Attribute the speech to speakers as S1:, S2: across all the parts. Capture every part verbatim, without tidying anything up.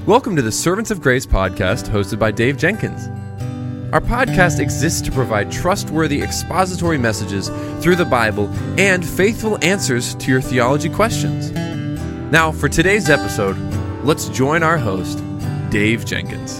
S1: Welcome to the Servants of Grace podcast hosted by Dave Jenkins. Our podcast exists to provide trustworthy expository messages through the Bible and faithful answers to your theology questions. Now, for today's episode, let's join our host, Dave Jenkins.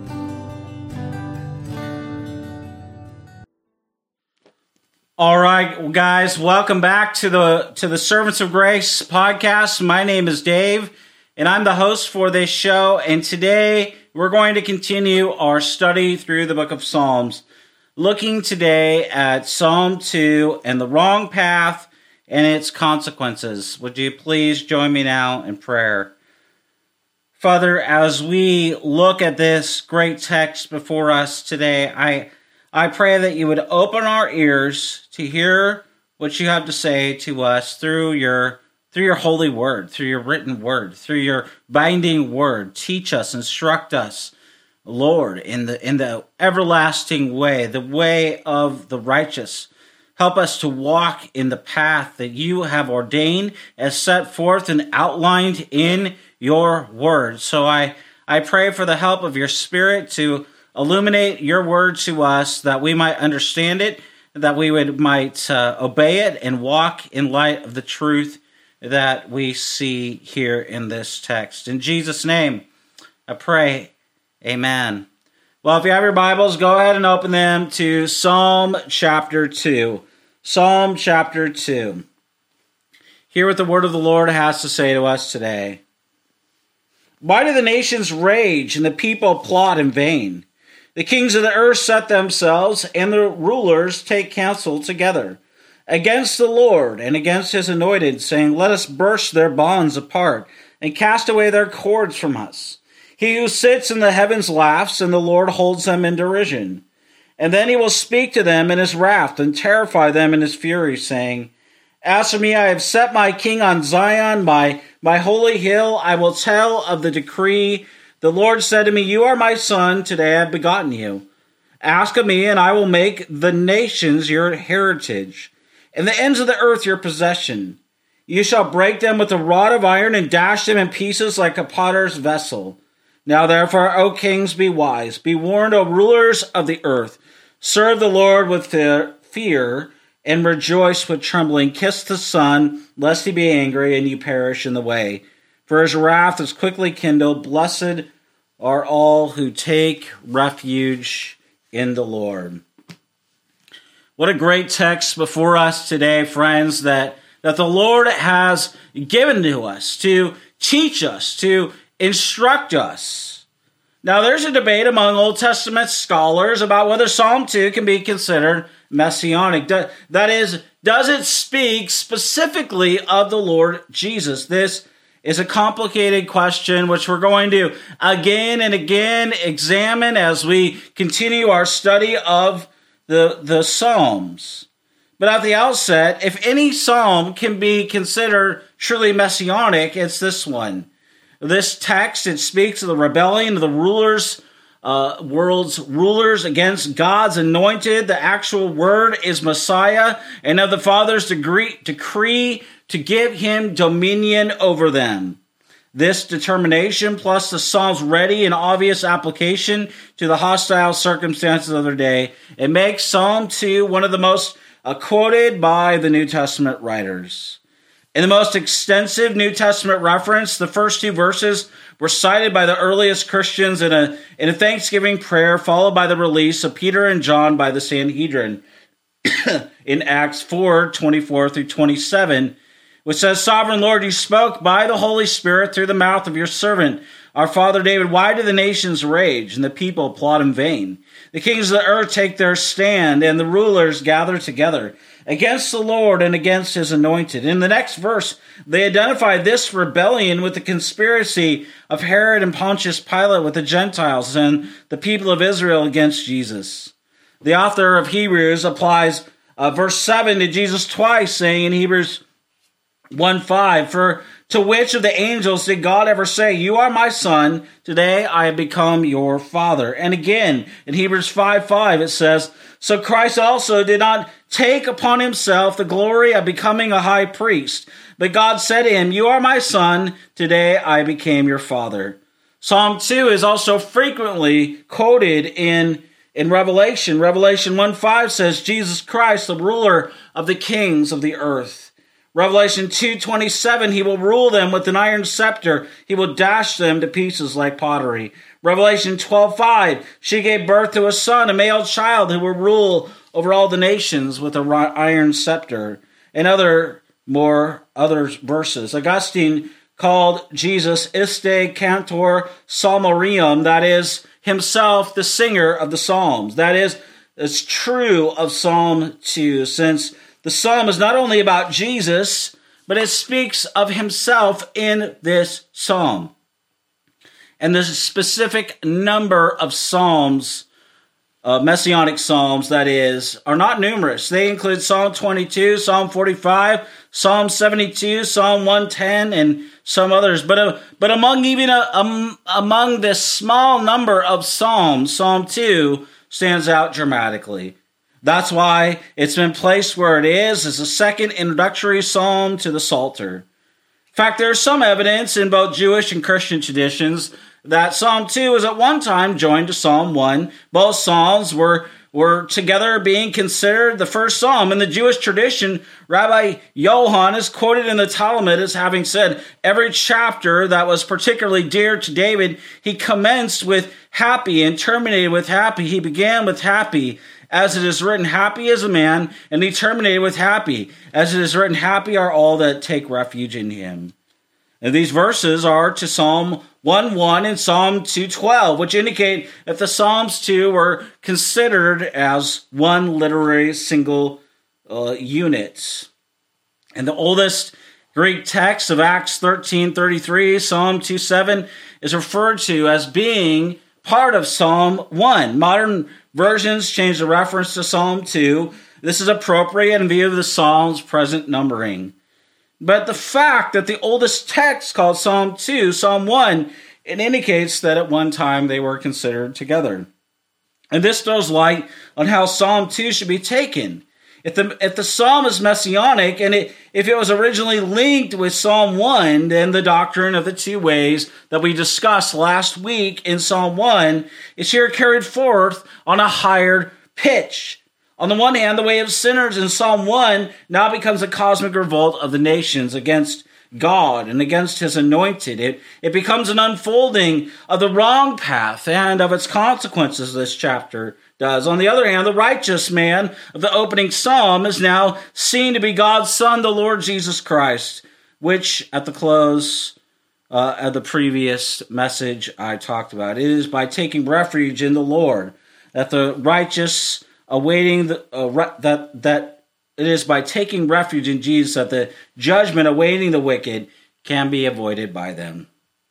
S2: All right, guys, welcome back to the to the Servants of Grace podcast. My name is Dave, and I'm the host for this show. And today we're going to continue our study through the book of Psalms, looking today at Psalm two and the wrong path and its consequences. Would you please join me now in prayer? Father, as we look at this great text before us today, I I pray that you would open our ears to hear what you have to say to us through your through your holy word, through your written word, through your binding word. Teach us, instruct us, Lord, in the in the everlasting way, the way of the righteous. Help us to walk in the path that you have ordained as set forth and outlined in your word. So I, I pray for the help of your Spirit to illuminate your word to us, that we might understand it, that we would might uh, obey it and walk in light of the truth that we see here in this text. In Jesus' name, I pray, amen. Well, if you have your Bibles, go ahead and open them to Psalm chapter two. Psalm chapter two. Hear what the word of the Lord has to say to us today. Why do the nations rage and the people plot in vain? The kings of the earth set themselves, and the rulers take counsel together against the Lord and against his anointed, saying, let us burst their bonds apart and cast away their cords from us. He who sits in the heavens laughs, and the Lord holds them in derision. And then he will speak to them in his wrath and terrify them in his fury, saying, as for me, I have set my king on Zion, my, my holy hill. I will tell of the decree. The Lord said to me, you are my son, today I have begotten you. Ask of me, and I will make the nations your heritage, and the ends of the earth your possession. You shall break them with a rod of iron, and dash them in pieces like a potter's vessel. Now therefore, O kings, be wise. Be warned, O rulers of the earth. Serve the Lord with fear, and rejoice with trembling. Kiss the Son, lest he be angry, and you perish in the way. For his wrath is quickly kindled. Blessed are all who take refuge in the Lord. What a great text before us today, friends, that, that the Lord has given to us to teach us, to instruct us. Now, there's a debate among Old Testament scholars about whether Psalm two can be considered messianic. That is, does it speak specifically of the Lord Jesus? This is a complicated question which we're going to again and again examine as we continue our study of the, the Psalms. But at the outset, if any psalm can be considered truly messianic, it's this one. This text, it speaks of the rebellion of the rulers, uh, world's rulers against God's anointed. The actual word is Messiah, and of the Father's degree, decree to give him dominion over them. This determination, plus the Psalm's ready and obvious application to the hostile circumstances of their day, it makes Psalm two one of the most uh, quoted by the New Testament writers. In the most extensive New Testament reference, the first two verses were cited by the earliest Christians in a, in a thanksgiving prayer, followed by the release of Peter and John by the Sanhedrin in Acts four, twenty-four through twenty-seven, which says, Sovereign Lord, you spoke by the Holy Spirit through the mouth of your servant, our father David. Why do the nations rage and the people plot in vain? The kings of the earth take their stand, and the rulers gather together against the Lord and against his anointed. In the next verse, they identify this rebellion with the conspiracy of Herod and Pontius Pilate with the Gentiles and the people of Israel against Jesus. The author of Hebrews applies uh, verse seven to Jesus twice, saying in Hebrews one five, for to which of the angels did God ever say, you are my son, today I have become your father? And again, in Hebrews five five, it says, so Christ also did not take upon himself the glory of becoming a high priest, but God said to him, you are my son, today I became your father. Psalm two is also frequently quoted in, in Revelation. Revelation one five says, Jesus Christ, the ruler of the kings of the earth. Revelation two twenty-seven, he will rule them with an iron scepter. He will dash them to pieces like pottery. Revelation twelve five, she gave birth to a son, a male child who will rule over all the nations with an iron scepter. And other more other verses. Augustine called Jesus Iste Cantor Psalmorium, that is, himself the singer of the Psalms. That is, it's true of Psalm two, since the Psalm is not only about Jesus, but it speaks of himself in this Psalm. And the specific number of Psalms, uh, Messianic Psalms, that is, are not numerous. They include Psalm twenty-two, Psalm forty-five, Psalm seventy-two, Psalm one ten, and some others. But uh, but among even uh, um, among this small number of Psalms, Psalm two stands out dramatically. That's why it's been placed where it is as the second introductory psalm to the Psalter. In fact, there is some evidence in both Jewish and Christian traditions that Psalm two was at one time joined to Psalm one. Both psalms were, were together being considered the first psalm. In the Jewish tradition, Rabbi Yohan is quoted in the Talmud as having said, every chapter that was particularly dear to David, he commenced with happy and terminated with happy. He began with happy, as it is written, happy is a man, and he terminated with happy, as it is written, happy are all that take refuge in him. And these verses are to Psalm one one and Psalm two twelve, which indicate that the Psalms two were considered as one literary single uh, unit. And the oldest Greek text of Acts thirteen thirty-three, Psalm two seven, is referred to as being part of Psalm one. Modern versions change the reference to Psalm two. This is appropriate in view of the Psalm's present numbering. But the fact that the oldest text called Psalm two, Psalm one, it indicates that at one time they were considered together. And this throws light on how Psalm two should be taken. If the, if the psalm is messianic, and it, if it was originally linked with Psalm one, then the doctrine of the two ways that we discussed last week in Psalm one is here carried forth on a higher pitch. On the one hand, the way of sinners in Psalm one now becomes a cosmic revolt of the nations against God and against his anointed. It, it becomes an unfolding of the wrong path and of its consequences, this chapter does. On the other hand, the righteous man of the opening psalm is now seen to be God's Son, the Lord Jesus Christ, which at the close uh, of the previous message I talked about. It is by taking refuge in the Lord that the righteous awaiting the uh, re- that that it is by taking refuge in Jesus that the judgment awaiting the wicked can be avoided by them.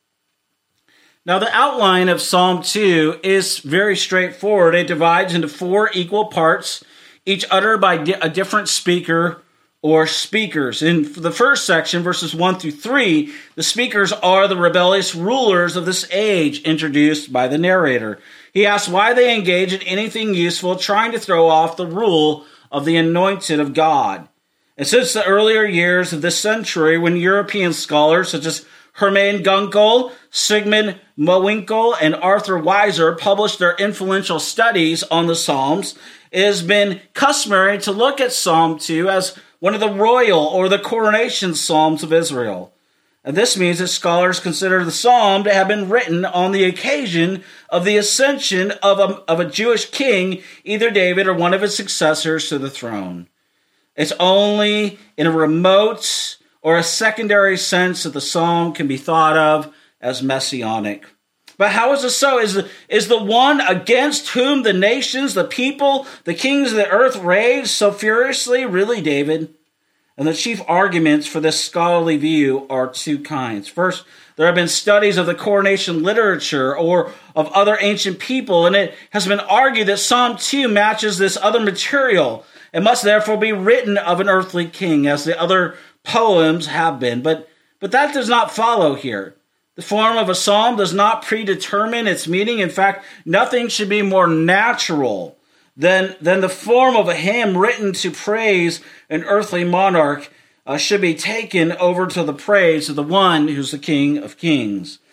S2: Now, the outline of Psalm two is very straightforward. It divides into four equal parts, each uttered by di- a different speaker or speakers. In the first section, verses one through three, the speakers are the rebellious rulers of this age, introduced by the narrator. He asks why they engage in anything useful, trying to throw off the rule of the anointed of God. And since the earlier years of this century, when European scholars such as Hermann Gunkel, Sigmund Mowinckel, and Arthur Weiser published their influential studies on the Psalms, it has been customary to look at Psalm two as one of the royal or the coronation psalms of Israel. And this means that scholars consider the psalm to have been written on the occasion of the ascension of a, of a Jewish king, either David or one of his successors to the throne. It's only in a remote or a secondary sense that the psalm can be thought of as messianic. But how is this so? Is the, is the one against whom the nations, the people, the kings of the earth rage so furiously really David? And the chief arguments for this scholarly view are two kinds. First, there have been studies of the coronation literature or of other ancient people, and it has been argued that Psalm two matches this other material and must therefore be written of an earthly king, as the other poems have been. But, but that does not follow here. The form of a psalm does not predetermine its meaning. In fact, nothing should be more natural than, than the form of a hymn written to praise an earthly monarch uh, should be taken over to the praise of the one who's the King of Kings.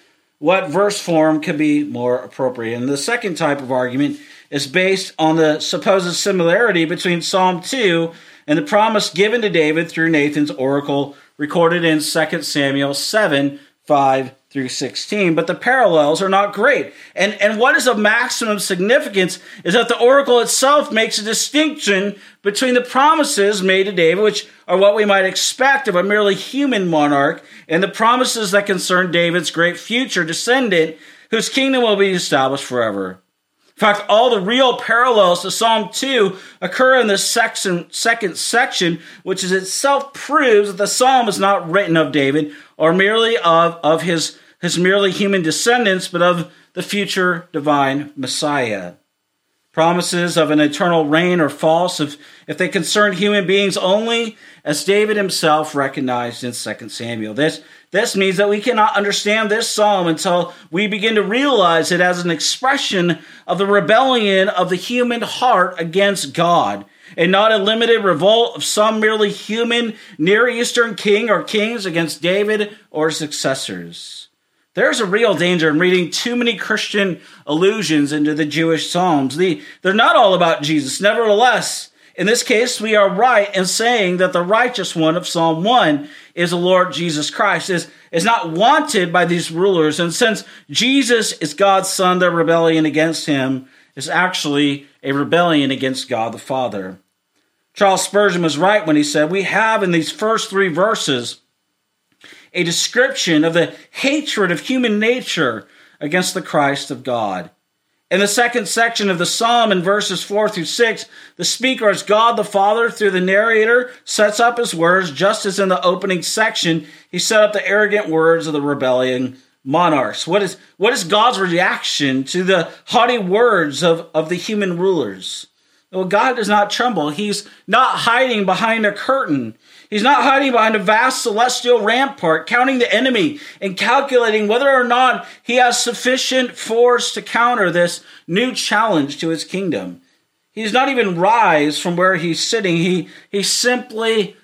S2: what verse form could be more appropriate. And the second type of argument is based on the supposed similarity between Psalm two and the promise given to David through Nathan's oracle recorded in Second Samuel seven, five through sixteen. But the parallels are not great. And, and what is of maximum significance is that the oracle itself makes a distinction between the promises made to David, which are what we might expect of a merely human monarch, and the promises that concern David's great future descendant, whose kingdom will be established forever. In fact, all the real parallels to Psalm two occur in this section, second section, which is itself proves that the psalm is not written of David or merely of, of his, his merely human descendants, but of the future divine Messiah. Promises of an eternal reign are false if, if they concern human beings only, as David himself recognized in Second Samuel. This, this means that we cannot understand this psalm until we begin to realize it as an expression of the rebellion of the human heart against God, and not a limited revolt of some merely human Near Eastern king or kings against David or successors. There's a real danger in reading too many Christian allusions into the Jewish Psalms. The, they're not all about Jesus. Nevertheless, in this case, we are right in saying that the righteous one of Psalm one is the Lord Jesus Christ, is, is not wanted by these rulers. And since Jesus is God's Son, their rebellion against him is actually a rebellion against God the Father. Charles Spurgeon was right when he said, we have in these first three verses a description of the hatred of human nature against the Christ of God. In the second section of the psalm, in verses four through six, the speaker, as God the Father, through the narrator, sets up his words, just as in the opening section, he set up the arrogant words of the rebelling monarchs. What is, what is God's reaction to the haughty words of, of the human rulers? Well, God does not tremble. He's not hiding behind a curtain. He's not hiding behind a vast celestial rampart, counting the enemy and calculating whether or not he has sufficient force to counter this new challenge to his kingdom. He does not even rise from where he's sitting. He, he simply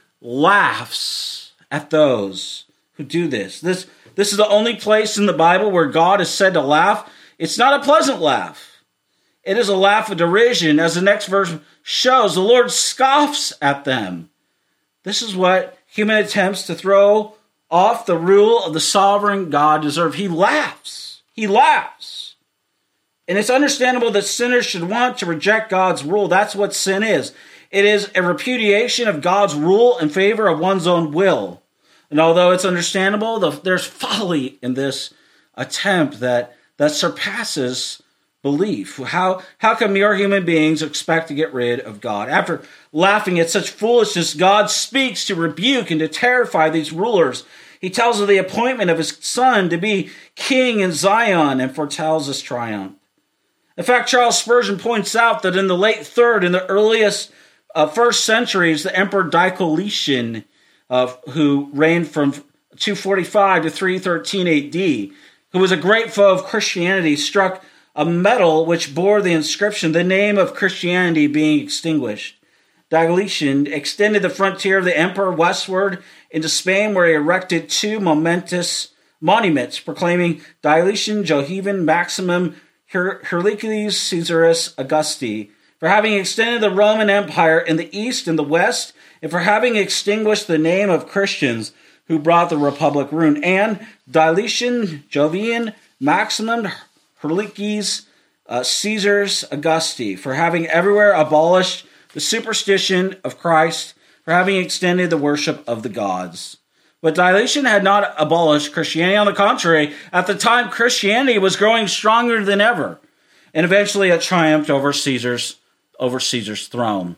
S2: laughs at those who do this. This, this is the only place in the Bible where God is said to laugh. It's not a pleasant laugh. It is a laugh of derision. As the next verse shows, the Lord scoffs at them. This is what human attempts to throw off the rule of the sovereign God deserve. He laughs. He laughs. And it's understandable that sinners should want to reject God's rule. That's what sin is. It is a repudiation of God's rule in favor of one's own will. And although it's understandable, there's folly in this attempt that, that surpasses belief. How, how can mere human beings expect to get rid of God? After laughing at such foolishness, God speaks to rebuke and to terrify these rulers. He tells of the appointment of his son to be king in Zion and foretells his triumph. In fact, Charles Spurgeon points out that in the late third and the earliest uh, first centuries, the Emperor Diocletian, uh, who reigned from two forty-five to three thirteen A D, who was a great foe of Christianity, struck a medal which bore the inscription, the name of Christianity being extinguished. Diocletian extended the frontier of the emperor westward into Spain, where he erected two momentous monuments proclaiming Diocletian Jovian Maximum Hercules Caesarus Augusti, for having extended the Roman Empire in the east and the west, and for having extinguished the name of Christians who brought the Republic ruin, and Diocletian Jovian Maximum Hercules uh, Caesarus Augusti, for having everywhere abolished the superstition of Christ, for having extended the worship of the gods. But Diocletian had not abolished Christianity. On the contrary, at the time, Christianity was growing stronger than ever, and eventually it triumphed over Caesar's, over Caesar's throne.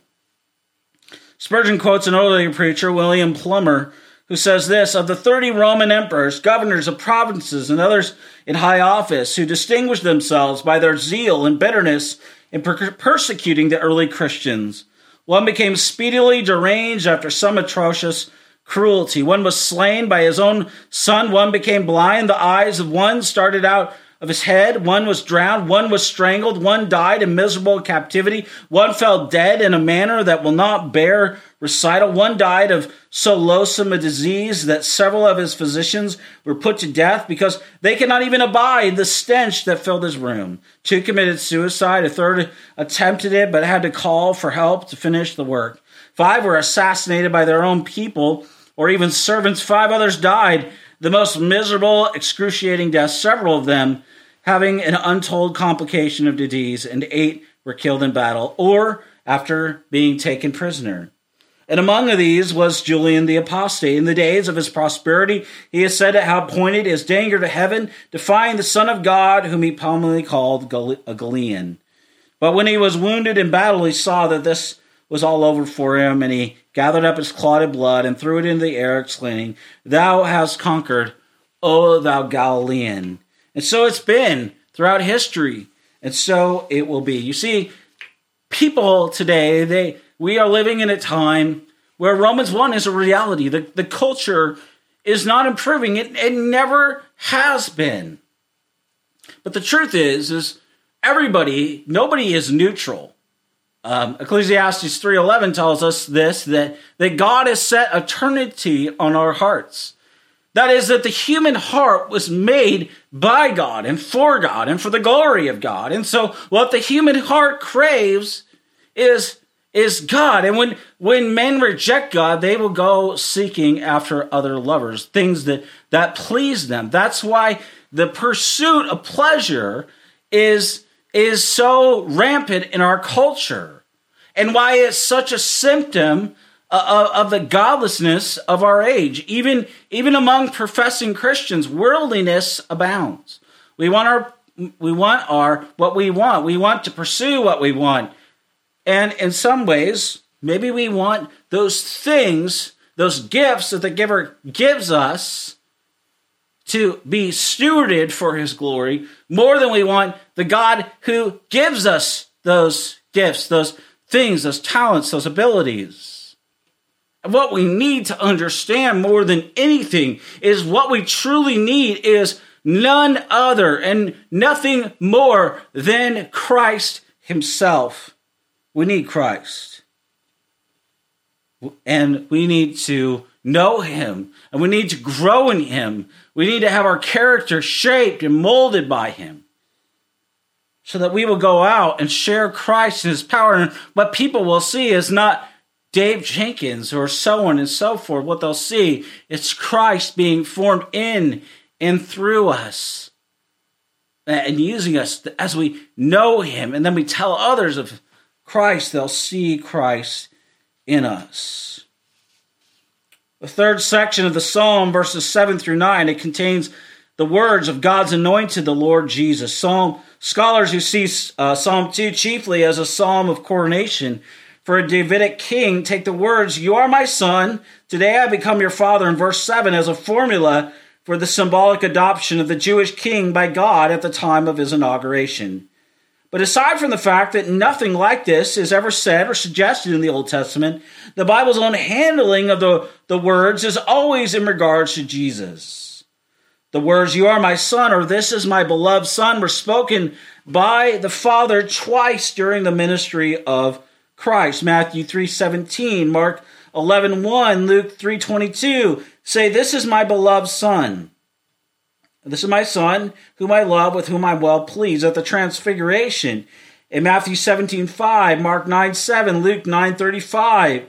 S2: Spurgeon quotes an earlier preacher, William Plummer, who says this, of the thirty Roman emperors, governors of provinces, and others in high office who distinguished themselves by their zeal and bitterness in per- persecuting the early Christians, one became speedily deranged after some atrocious cruelty. One was slain by his own son. One became blind. The eyes of one started out of his head. One was drowned. One was strangled. One died in miserable captivity. One fell dead in a manner that will not bear recital. One died of so loathsome a disease that several of his physicians were put to death because they could not even abide the stench that filled his room. Two committed suicide. A third attempted it but had to call for help to finish the work. Five were assassinated by their own people or even servants. Five others died the most miserable, excruciating deaths, several of them having an untold complication of disease, and eight were killed in battle or after being taken prisoner. And among these was Julian the Apostate. In the days of his prosperity, he is said to have pointed his dagger to heaven, defying the Son of God, whom he commonly called a Galilean. But when he was wounded in battle, he saw that this was all over for him, and he gathered up his clotted blood and threw it into the air, exclaiming, "Thou hast conquered, O thou Galilean." And so it's been throughout history, and so it will be. You see, people today, they we are living in a time where Romans one is a reality. The, the culture is not improving. It, it never has been. But the truth is, is everybody, nobody is neutral. Um, Ecclesiastes three eleven tells us this, that, that God has set eternity on our hearts. That is, that the human heart was made by God and for God and for the glory of God. And so what the human heart craves is, is God. And when, when men reject God, they will go seeking after other lovers, things that, that please them. That's why the pursuit of pleasure is, is so rampant in our culture, and why it's such a symptom Of, of the godlessness of our age. Even, even among professing Christians, worldliness abounds. We want our, we want our, what we want. We want to pursue what we want. And in some ways, maybe we want those things, those gifts that the giver gives us to be stewarded for his glory, more than we want the God who gives us those gifts, those things, those talents, those abilities. What we need to understand more than anything is what we truly need is none other and nothing more than Christ himself. We need Christ. And we need to know him. And we need to grow in him. We need to have our character shaped and molded by him, so that we will go out and share Christ and his power. And what people will see is not Dave Jenkins or so on and so forth. What they'll see is Christ being formed in and through us and using us as we know him. And then we tell others of Christ, they'll see Christ in us. The third section of the Psalm, verses seven through nine, it contains the words of God's anointed, the Lord Jesus. Psalm scholars who see uh, Psalm two chiefly as a psalm of coronation for a Davidic king take the words, "You are my son, today I become your father," in verse seven as a formula for the symbolic adoption of the Jewish king by God at the time of his inauguration. But aside from the fact that nothing like this is ever said or suggested in the Old Testament, the Bible's own handling of the, the words is always in regards to Jesus. The words, "You are my son," or "This is my beloved son," were spoken by the Father twice during the ministry of Christ. Matthew three seventeen, Mark eleven one, Luke three twenty-two say, "This is my beloved son. This is my son, whom I love, with whom I'm well pleased." At the Transfiguration, in Matthew seventeen five, Mark nine seven, Luke nine thirty-five,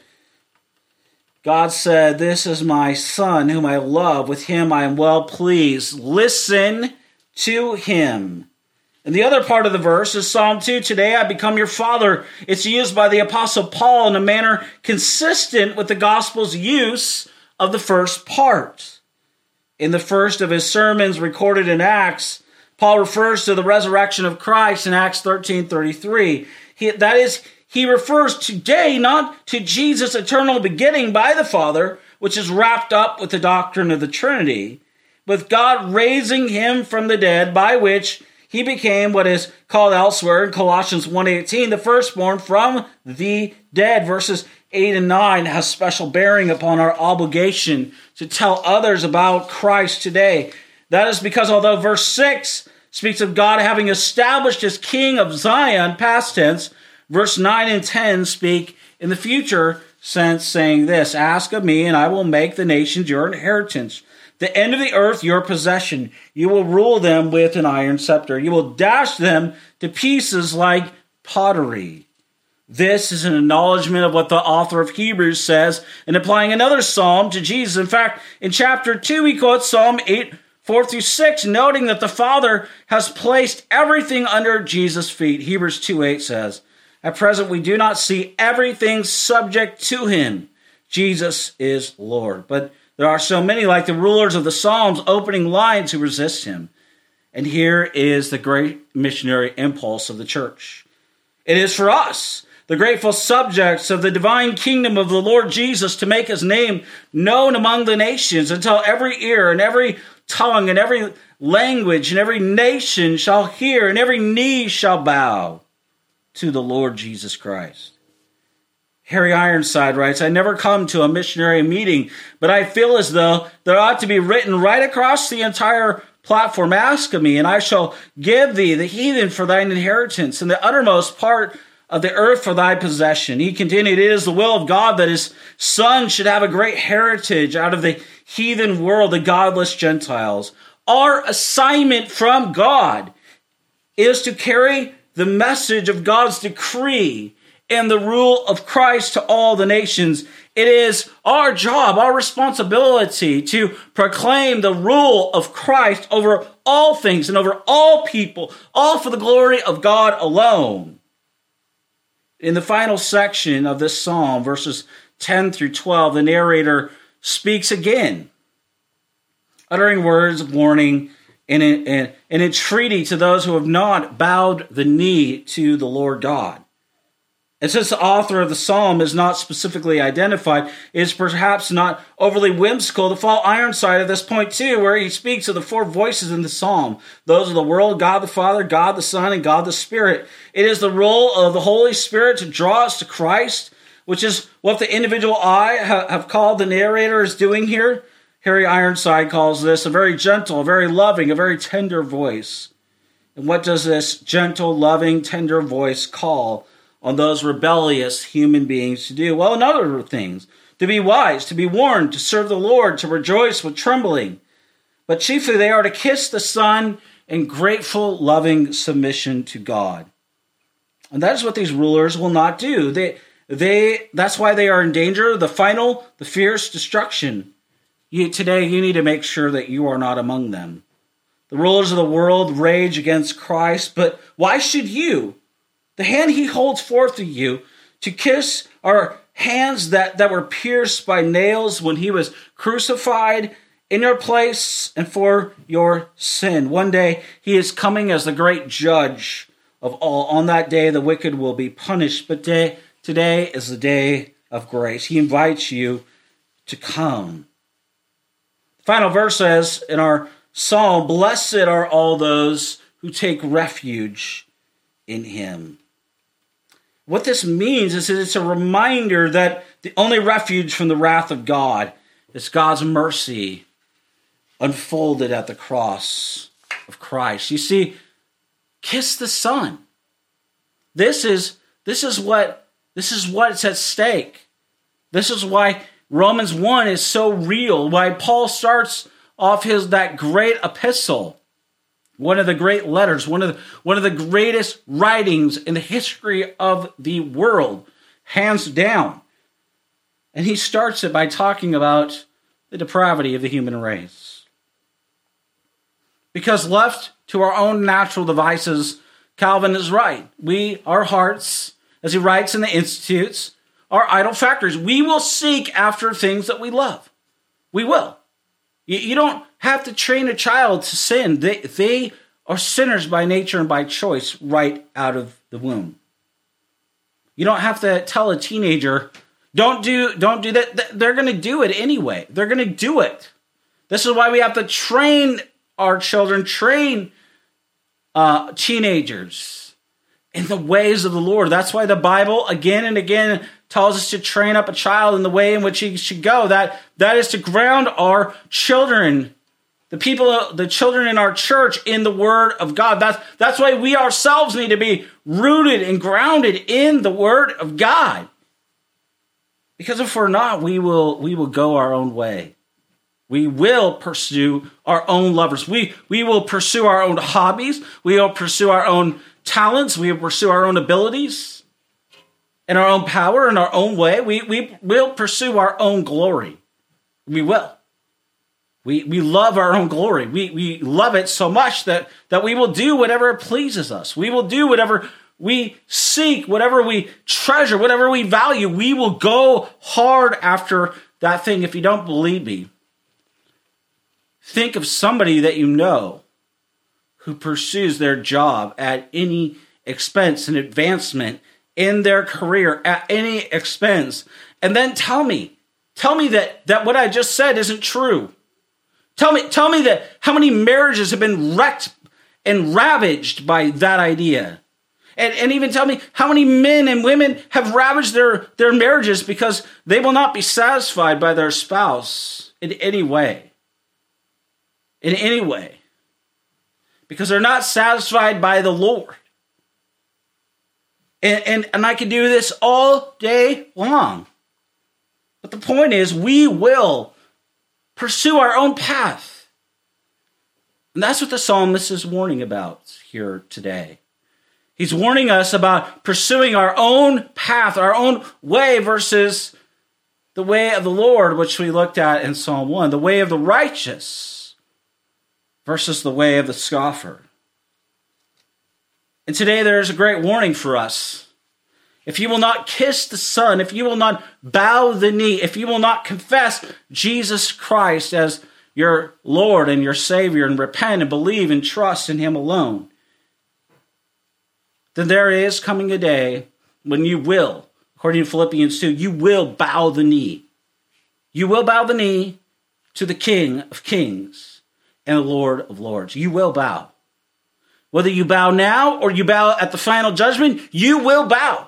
S2: God said, "This is my son, whom I love, with him I am well pleased. Listen to him." And the other part of the verse is Psalm two, "Today I become your father." It's used by the Apostle Paul in a manner consistent with the gospel's use of the first part. In the first of his sermons recorded in Acts, Paul refers to the resurrection of Christ in Acts thirteen thirty-three. He, that is, he refers today not to Jesus' eternal begetting by the Father, which is wrapped up with the doctrine of the Trinity, but God raising him from the dead, by which he became what is called elsewhere in Colossians one eighteen, the firstborn from the dead. Verses eight and nine has special bearing upon our obligation to tell others about Christ today. That is because although verse six speaks of God having established his king of Zion, past tense, verse nine and ten speak in the future, sense, saying this, ask of me, and I will make the nations your inheritance, the end of the earth your possession. You will rule them with an iron scepter. You will dash them to pieces like pottery. This is an acknowledgement of what the author of Hebrews says and applying another psalm to Jesus. In fact, in chapter two, he quotes Psalm eight, four through six, noting that the Father has placed everything under Jesus' feet. Hebrews two eight says, at present we do not see everything subject to him. Jesus is Lord. But there are so many, like the rulers of the Psalms, opening lines who resist him. And here is the great missionary impulse of the church. It is for us, the grateful subjects of the divine kingdom of the Lord Jesus, to make his name known among the nations until every ear and every tongue and every language and every nation shall hear and every knee shall bow to the Lord Jesus Christ. Harry Ironside writes, I never come to a missionary meeting, but I feel as though there ought to be written right across the entire platform, ask of me, and I shall give thee the heathen for thine inheritance, and the uttermost part of the earth for thy possession. He continued, it is the will of God that his son should have a great heritage out of the heathen world, the godless Gentiles. Our assignment from God is to carry the message of God's decree and the rule of Christ to all the nations. It is our job, our responsibility to proclaim the rule of Christ over all things and over all people, all for the glory of God alone. In the final section of this psalm, verses ten through twelve, the narrator speaks again, uttering words of warning and an entreaty to those who have not bowed the knee to the Lord God. And since the author of the psalm is not specifically identified, it is perhaps not overly whimsical to follow Ironside at this point too, where he speaks of the four voices in the psalm. Those of the world, God the Father, God the Son, and God the Spirit. It is the role of the Holy Spirit to draw us to Christ, which is what the individual I have called the narrator is doing here. Harry Ironside calls this a very gentle, a very loving, a very tender voice. And what does this gentle, loving, tender voice call on those rebellious human beings to do? Well, and other things. To be wise, to be warned, to serve the Lord, to rejoice with trembling. But chiefly they are to kiss the Son in grateful, loving submission to God. And that is what these rulers will not do. They, they, that's why they are in danger of the final, the fierce destruction. You, today, you need to make sure that you are not among them. The rulers of the world rage against Christ, but why should you? The hand he holds forth to you to kiss are hands that, that were pierced by nails when he was crucified in your place and for your sin. One day he is coming as the great judge of all. On that day the wicked will be punished, but day, today is the day of grace. He invites you to come. The final verse says in our psalm, blessed are all those who take refuge in him. What this means is that it's a reminder that the only refuge from the wrath of God is God's mercy unfolded at the cross of Christ. You see, kiss the Son. This is, this is what, this is what's at stake. This is why Romans one is so real, why Paul starts off his that great epistle, one of the great letters, one of the, one of the greatest writings in the history of the world, hands down. And he starts it by talking about the depravity of the human race. Because left to our own natural devices, Calvin is right. We, our hearts, as he writes in the Institutes, are idol factories. We will seek after things that we love. We will. You, you don't have to train a child to sin. They, they are sinners by nature and by choice right out of the womb. You don't have to tell a teenager, don't do, don't do that. They're going to do it anyway. They're going to do it. This is why we have to train our children, train uh, teenagers in the ways of the Lord. That's why the Bible again and again tells us to train up a child in the way in which he should go. That, that is to ground our children, the people, the children in our church, in the Word of God. That's, that's why we ourselves need to be rooted and grounded in the Word of God. Because if we're not, we will we will go our own way. We will pursue our own lovers. We, we will pursue our own hobbies. We will pursue our own talents. We will pursue our own abilities and our own power in our own way. We, we will pursue our own glory. We will. We, we love our own glory. We, we love it so much that, that we will do whatever pleases us. We will do whatever we seek, whatever we treasure, whatever we value. We will go hard after that thing. If you don't believe me, think of somebody that you know who pursues their job at any expense and advancement in their career at any expense. And then tell me, tell me that, that what I just said isn't true. Tell me, tell me that how many marriages have been wrecked and ravaged by that idea. And, and even tell me how many men and women have ravaged their, their marriages because they will not be satisfied by their spouse in any way. In any way. Because they're not satisfied by the Lord. And, and, and I could do this all day long. But the point is, we will pursue our own path. And that's what the psalmist is warning about here today. He's warning us about pursuing our own path, our own way versus the way of the Lord, which we looked at in Psalm one, the way of the righteous versus the way of the scoffer. And today there is a great warning for us. If you will not kiss the Son, if you will not bow the knee, if you will not confess Jesus Christ as your Lord and your Savior and repent and believe and trust in Him alone, then there is coming a day when you will, according to Philippians two, you will bow the knee. You will bow the knee to the King of Kings and the Lord of Lords. You will bow. Whether you bow now or you bow at the final judgment, you will bow.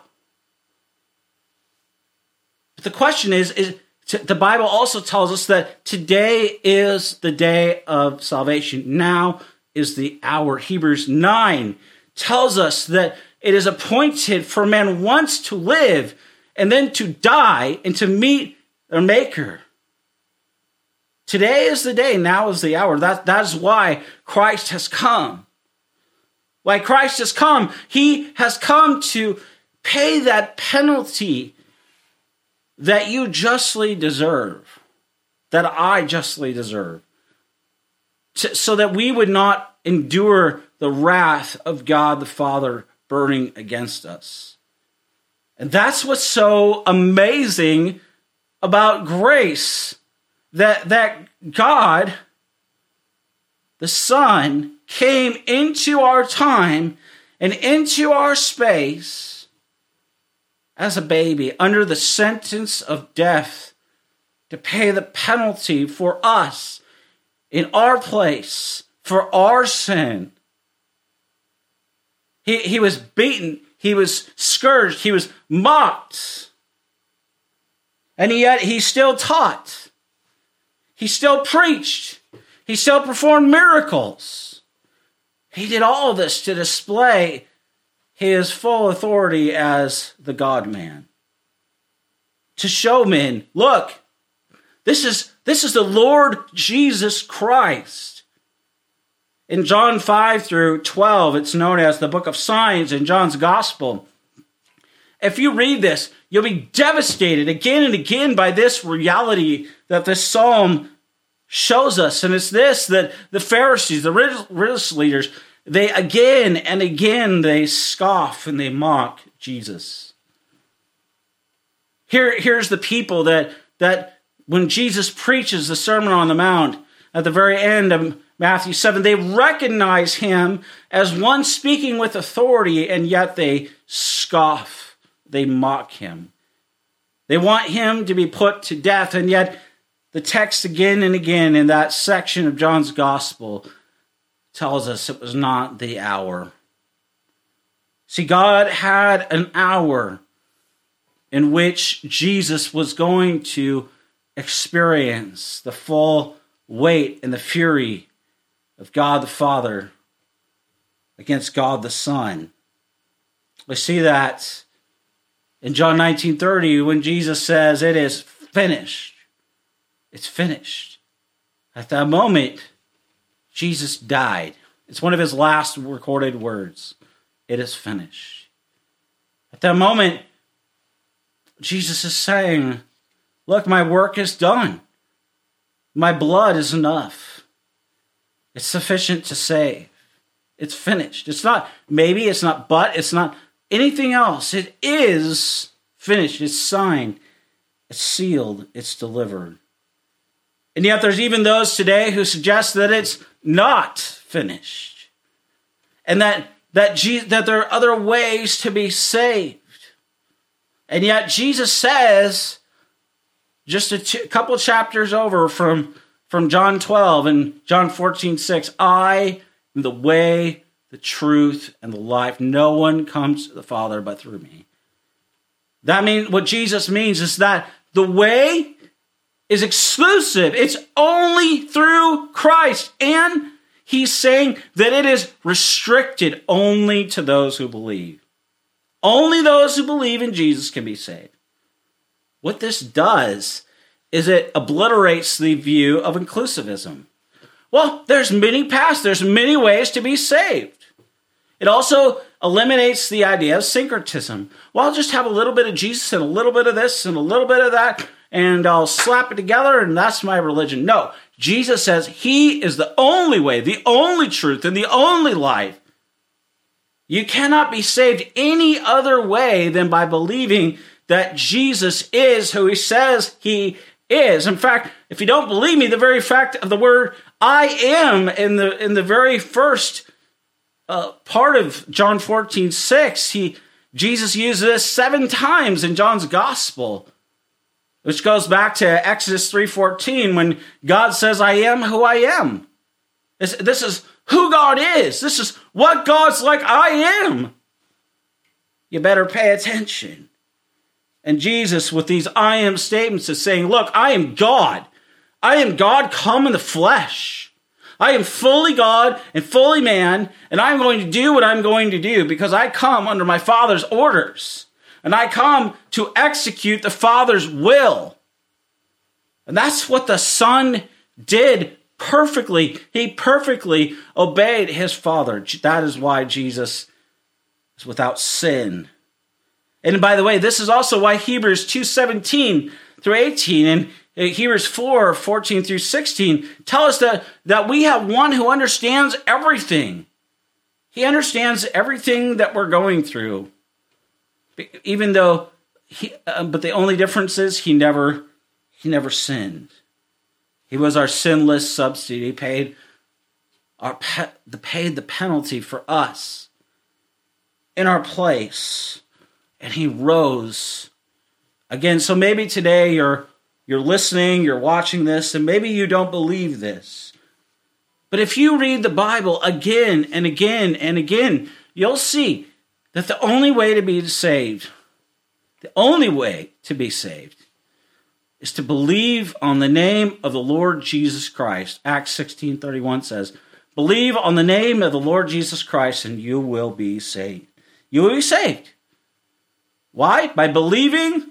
S2: But the question is, is the Bible also tells us that today is the day of salvation. Now is the hour. Hebrews nine tells us that it is appointed for man once to live and then to die and to meet their Maker. Today is the day. Now is the hour. That, that is why Christ has come. Why Christ has come. He has come to pay that penalty that you justly deserve, that I justly deserve, to, so that we would not endure the wrath of God the Father burning against us. And that's what's so amazing about grace. That, that God, the Son, came into our time and into our space as a baby under the sentence of death to pay the penalty for us in our place for our sin. He, he was beaten. He was scourged. He was mocked. And yet he still taught. He still preached. He still performed miracles. He did all this to display his full authority as the God-man. To show men, look, this is, this is the Lord Jesus Christ. In John five through twelve, it's known as the book of signs in John's gospel. If you read this, you'll be devastated again and again by this reality that this psalm shows us. And it's this, that the Pharisees, the religious leaders, they again and again, they scoff and they mock Jesus. Here, here's the people that, that when Jesus preaches the Sermon on the Mount, at the very end of Matthew seven, they recognize him as one speaking with authority, and yet they scoff. They mock him. They want him to be put to death, and yet the text again and again in that section of John's gospel tells us it was not the hour. See, God had an hour in which Jesus was going to experience the full weight and the fury of God the Father against God the Son. We see that In John nineteen thirty, when Jesus says, it is finished, it's finished. At that moment, Jesus died. It's one of his last recorded words. It is finished. At that moment, Jesus is saying, look, my work is done. My blood is enough. It's sufficient to save. It's finished. It's not maybe, it's not but, it's not anything else. It is finished. It's signed. It's sealed. It's delivered. And yet there's even those today who suggest that it's not finished. And that that, Je- that there are other ways to be saved. And yet Jesus says, just a ch- couple chapters over from, from John twelve and John fourteen six, I am the way, the truth, and the life. No one comes to the Father but through me. That means what Jesus means is that the way is exclusive. It's only through Christ. And he's saying that it is restricted only to those who believe. Only those who believe in Jesus can be saved. What this does is it obliterates the view of inclusivism. Well, there's many paths, there's many ways to be saved. It also eliminates the idea of syncretism. Well, I'll just have a little bit of Jesus and a little bit of this and a little bit of that, and I'll slap it together, and that's my religion. No, Jesus says he is the only way, the only truth, and the only life. You cannot be saved any other way than by believing that Jesus is who he says he is. In fact, if you don't believe me, the very fact of the word I am in the in the very first uh, part of John fourteen six, he Jesus uses this seven times in John's gospel, which goes back to Exodus three fourteen when God says, I am who I am. This, this is who God is. This is what God's like. I am. You better pay attention. And Jesus, with these I am statements, is saying, look, I am God. I am God come in the flesh. I am fully God and fully man, and I'm going to do what I'm going to do because I come under my Father's orders. And I come to execute the Father's will. And that's what the Son did perfectly. He perfectly obeyed his Father. That is why Jesus is without sin. And by the way, this is also why Hebrews two seventeen through eighteen and Hebrews four fourteen through sixteen tell us that, that we have one who understands everything. He understands everything that we're going through. Even though, he, uh, but the only difference is he never, he never sinned. He was our sinless substitute. He paid our pe- the paid the penalty for us in our place, and he rose again. So maybe today you're you're listening, you're watching this, and maybe you don't believe this. But if you read the Bible again and again and again, you'll see that the only way to be saved, the only way to be saved, is to believe on the name of the Lord Jesus Christ. Acts sixteen thirty-one says, believe on the name of the Lord Jesus Christ and you will be saved. You will be saved. Why? By believing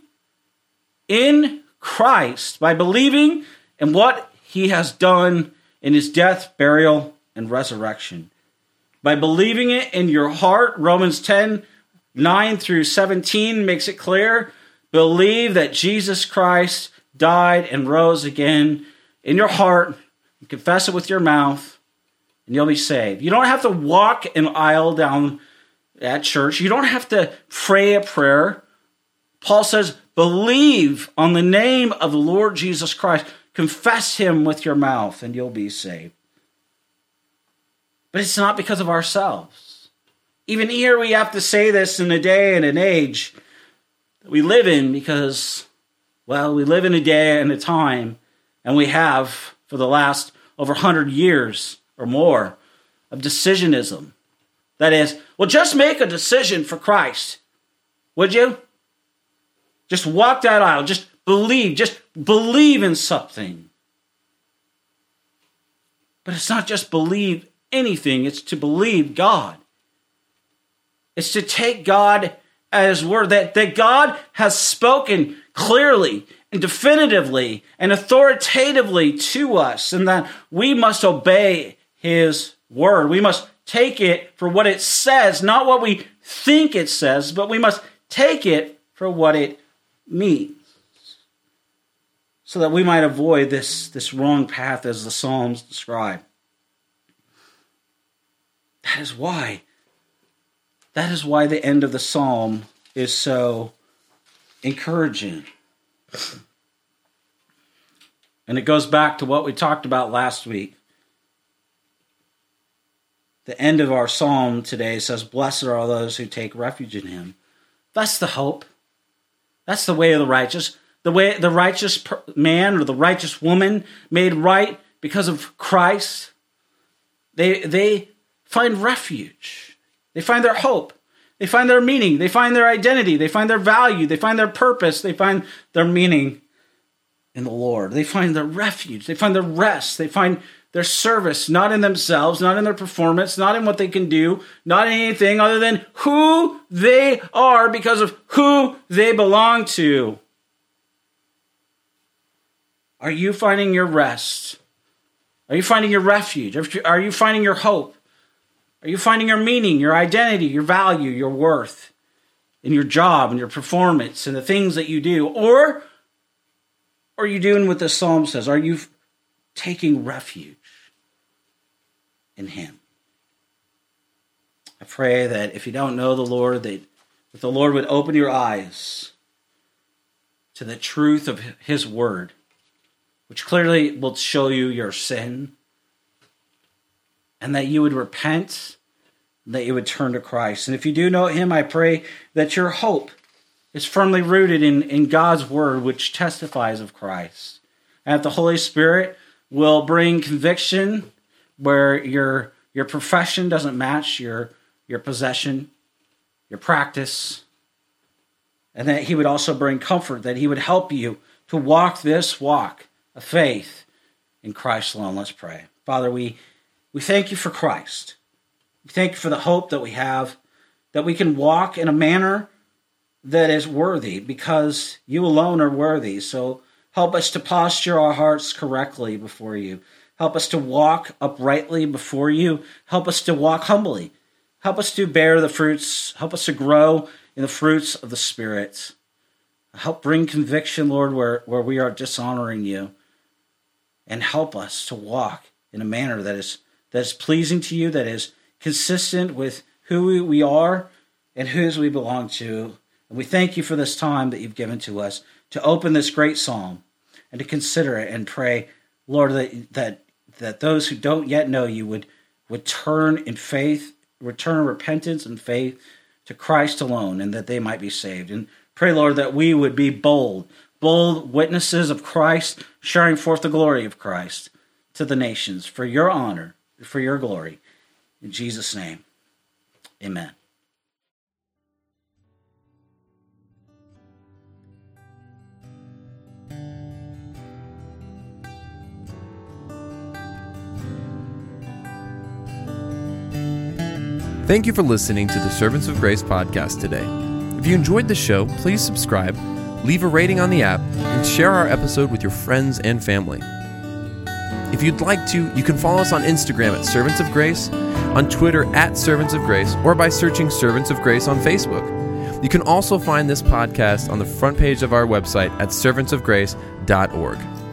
S2: in Christ, by believing in what he has done in his death, burial, and resurrection. By believing it in your heart, Romans ten, nine through seventeen makes it clear. Believe that Jesus Christ died and rose again in your heart. You confess it with your mouth, and you'll be saved. You don't have to walk an aisle down at church. You don't have to pray a prayer. Paul says, believe on the name of the Lord Jesus Christ. Confess him with your mouth, and you'll be saved. But it's not because of ourselves. Even here we have to say this in a day and an age that we live in because, well, we live in a day and a time, and we have for the last over one hundred years or more of decisionism. That is, well, just make a decision for Christ. Would you? Just walk that aisle. Just believe. Just believe in something. But it's not just believe anything. It's to believe God. It's to take God at his word, that, that God has spoken clearly and definitively and authoritatively to us, and that we must obey his word. We must take it for what it says, not what we think it says, but we must take it for what it means, so that we might avoid this, this wrong path as the Psalms describe. That is why, that is why the end of the Psalm is so encouraging. And it goes back to what we talked about last week. The end of our Psalm today says, "Blessed are all those who take refuge in him." That's the hope. That's the way of the righteous. The way the righteous man or the righteous woman made right because of Christ. They, they find refuge. They find their hope. They find their meaning. They find their identity. They find their value. They find their purpose. They find their meaning in the Lord. They find their refuge. They find their rest. They find their service, not in themselves, not in their performance, not in what they can do, not in anything other than who they are because of who they belong to. Are you finding your rest? Are you finding your refuge? Are you finding your hope? Are you finding your meaning, your identity, your value, your worth in your job and your performance and the things that you do? Or are you doing what the Psalm says? Are you taking refuge in him? I pray that if you don't know the Lord, that, that the Lord would open your eyes to the truth of his word, which clearly will show you your sin, and that you would repent, and that you would turn to Christ. And if you do know him, I pray that your hope is firmly rooted in, in God's word, which testifies of Christ. And that the Holy Spirit will bring conviction where your, your profession doesn't match your, your possession, your practice. And that he would also bring comfort, that he would help you to walk this walk of faith in Christ alone. Let's pray. Father, we, we thank you for Christ. We thank you for the hope that we have, that we can walk in a manner that is worthy because you alone are worthy. So help us to posture our hearts correctly before you. Help us to walk uprightly before you. Help us to walk humbly. Help us to bear the fruits. Help us to grow in the fruits of the Spirit. Help bring conviction, Lord, where, where we are dishonoring you. And help us to walk in a manner that is that is pleasing to you, that is consistent with who we are and whose we belong to. And we thank you for this time that you've given to us to open this great psalm and to consider it and pray, Lord, that that, that those who don't yet know you would, would turn in faith, return in repentance and faith to Christ alone, and that they might be saved. And pray, Lord, that we would be bold, bold witnesses of Christ, sharing forth the glory of Christ to the nations for your honor, for your glory. In Jesus' name, amen.
S1: Thank you for listening to the Servants of Grace podcast today. If you enjoyed the show, please subscribe, leave a rating on the app, and share our episode with your friends and family. If you'd like to, you can follow us on Instagram at Servants of Grace, on Twitter at Servants of Grace, or by searching Servants of Grace on Facebook. You can also find this podcast on the front page of our website at servants of grace dot org.